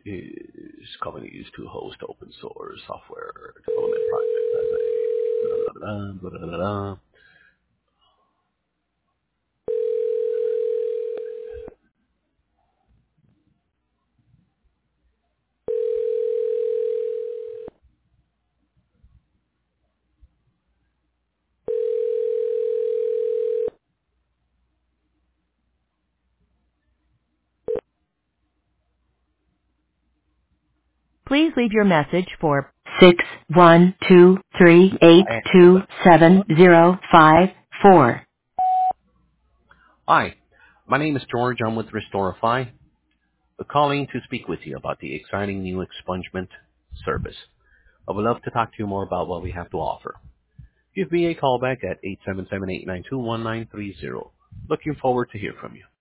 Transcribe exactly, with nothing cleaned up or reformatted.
is commonly used to host open source software development projects as a blah, blah, blah, blah, blah, blah. Please leave your message for six one two three eight I two seven zero five four. Hi, my name is George. I'm with Restorify. We're calling to speak with you about the exciting new expungement service. I would love to talk to you more about what we have to offer. Give me a call back at eight seven seven, eight nine two, one nine three zero. Looking forward to hear from you.